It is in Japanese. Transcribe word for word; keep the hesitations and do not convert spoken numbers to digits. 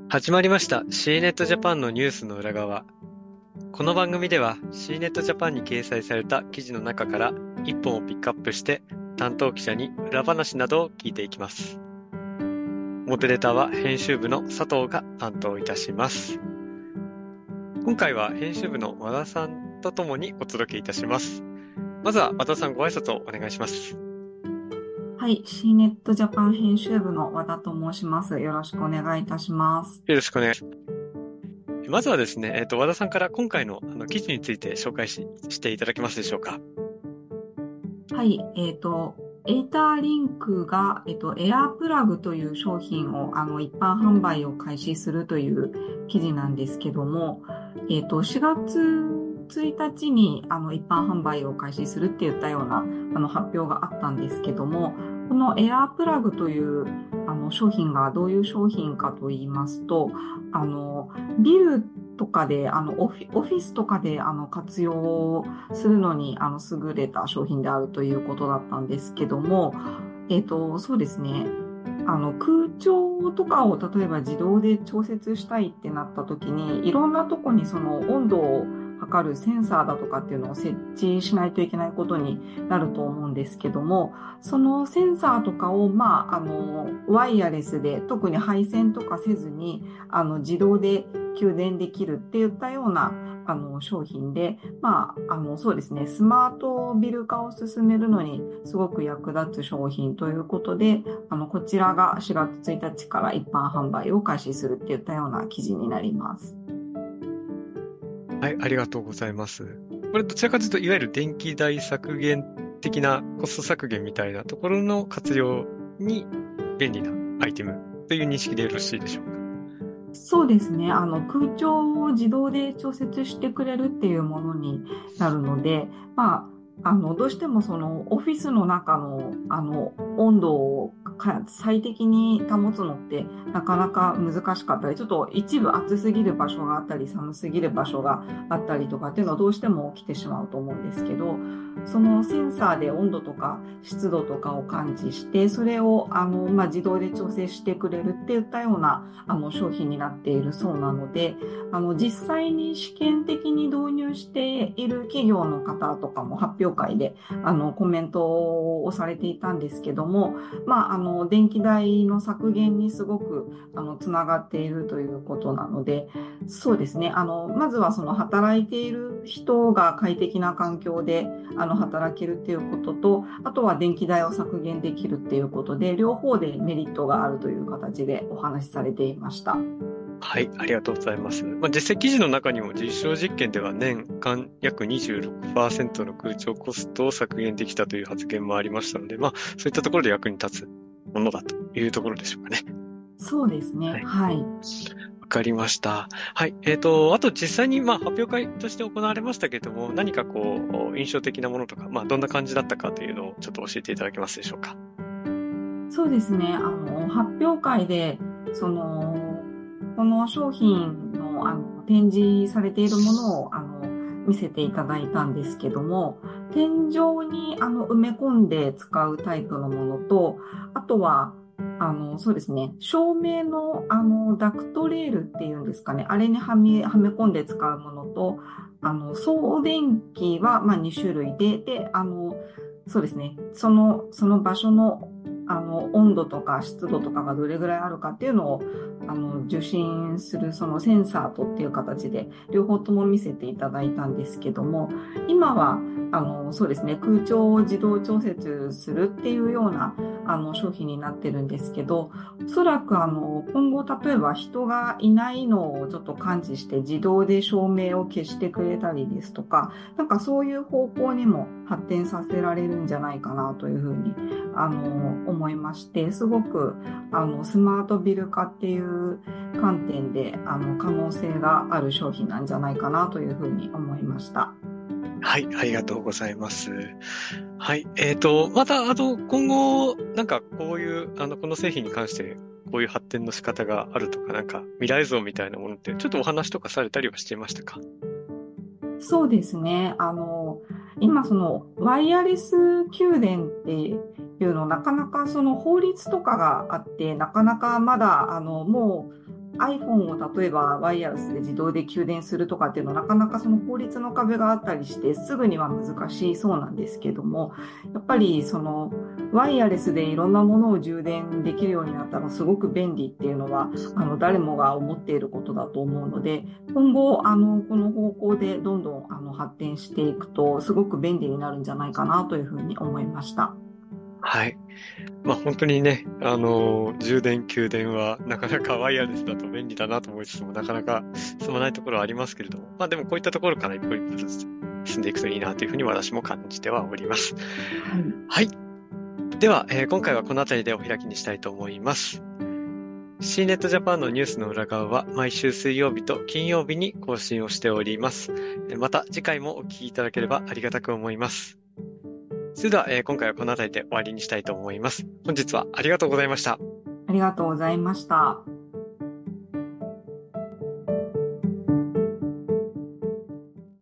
始まりました シーネット Japan のニュースの裏側。この番組では シーネット Japan に掲載された記事の中から一本をピックアップして担当記者に裏話などを聞いていきます。モデレーターは編集部の佐藤が担当いたします。今回は編集部の和田さんとともにお届けいたします。まずは和田さんご挨拶をお願いします。 はい、シーネット Japan 編集部の和田と申します。よろしくお願いいたします。 よろしくお願いします。まずはですね、えっと、和田さんから今回のあの記事について紹介し、していただけますでしょうか。 はい、えっと、エーターリンクが、えっと、エアープラグという商品を、あの、一般販売を開始するという記事なんですけども、えっと、しがつついたちに、あの、一般販売を開始するって言ったような、あの、発表があったんですけども、このエアープラグという、あの、商品がどういう商品かと言いますと、あの、ビルとかで、あの、オフィ、オフィスとかで、あの、活用するのに、あの、優れた商品であるということだったんですけども、えっと、そうですね。あの、空調とかを例えば自動で調節したいってなった時に、いろんなとこにその温度を測るセンサーだとかっていうのを設置しないといけないことになると思うんですけども、そのセンサーとかを、まあ、あの、ワイヤレスで特に配線とかせずに、あの、自動で給電できるっていったような、あの、商品で、まあ、あの、そうですね、スマートビル化を進めるのにすごく役立つ商品ということで、あの、こちらがしがつついたちから一般販売を開始するっていったような記事になります。 はい、ありがとうございます。これどちらかというと、いわゆる電気代削減的なコスト削減みたいなところの活用に便利なアイテムという認識でよろしいでしょうか。 そうですね。あの、空調を自動で調節してくれるっていうものになるので、まあ、あの、どうしてもそのオフィスの中の、あの、温度をか最適に保つのってなかなか難しかったり、ちょっと一部暑すぎる場所があったり、寒すぎる場所があったりとかっていうのはどうしても起きてしまうと思うんですけど、そのセンサーで温度とか湿度とかを感知して、それを、あの、まあ、自動で調整してくれるっていったような、あの、商品になっているそうなので、あの、実際に試験的に導入している企業の方とかも発表会で、あの、コメントをされていたんですけども、まあ、あの、電気代の削減にすごく、あの、つながっているということなので、そうですね。あの、まずはその働いている人が快適な環境で、あの、働けるっていうことと、あとは電気代を削減できるっていうことで、両方でメリットがあるという形でお話しされていました。 はい、ありがとうございます。まあ、実際記事の中にも実証実験では年間約 にじゅうろくパーセント の空調コストを削減できたという発言もありましたので、まあ、そういったところで役に立つものだというところでしょうかね。 そうですね。 はい。 はい。 わかりました。はい。えっと、あと実際にまあ発表会として行われましたけれども、何かこう、印象的なものとか、まあどんな感じだったかというのをちょっと教えていただけますでしょうか。 そうですね。あの、発表会で、その、この商品の、あの、展示されているものを、あの、見せていただいたんですけども、天井に、あの、埋め込んで使うタイプのものと、あとは、あの、そうですね、照明の、あの、ダクトレールっていうんですかね、あれにはめ、はめ込んで使うものと、あの、送電機は、まあ、に種類で、で、あの、そうですね、その、その場所のあの、温度とか湿度とかがどれぐらいあるかっていうのを、あの、受信するそのセンサーとっていう形で、両方とも見せていただいたんですけども、今は、あの、そうですね、空調を自動調節するっていうような、あの、商品になってるんですけど、おそらく、あの、今後、例えば人がいないのをちょっと感知して自動で照明を消してくれたりですとか、なんかそういう方向にも発展させられるんじゃないかなというふうにあの、思いまして、すごく、あの、スマートビル化っていう観点で、あの、可能性がある商品なんじゃないかなというふうに思いました。 はい、ありがとうございます。はい、えっと、また、あの、今後、なんかこういう、あの、この製品に関して、こういう発展の仕方があるとか、なんか未来像みたいなものって、ちょっとお話とかされたりはしていましたか？ そうですね。あの、今そのワイヤレス給電っていうのなかなかその法律とかがあって、なかなかまだあのもう iPhone を例えばワイヤレスで自動で給電するとかっていうのはなかなかその法律の壁があったりしてすぐには難しいそうなんですけども、やっぱりそのワイヤレスでいろんなものを充電できるようになったらすごく便利っていうのはあの誰もが思っていることだと思うので、今後あのこの方向でどんどんあの発展していくとすごく便利になるんじゃないかなというふうに思いました。 はい。まあ本当にね、あのー充電、給電はなかなかワイヤレスだと便利だなと思いつつも、なかなか進まないところはありますけれども、まあでもこういったところから一歩一歩ずつ進んでいくといいなというふうに私も感じてはおります。 はい。 はい。では、えー今回はこの辺りでお開きにしたいと思います。シーネットジャパンのニュースの裏側は毎週水曜日と金曜日に更新をしております。えーまた次回もお聞きいただければありがたく思います。それでは、えー今回はこの辺りで終わりにしたいと思います。本日はありがとうございました。 ありがとうございました。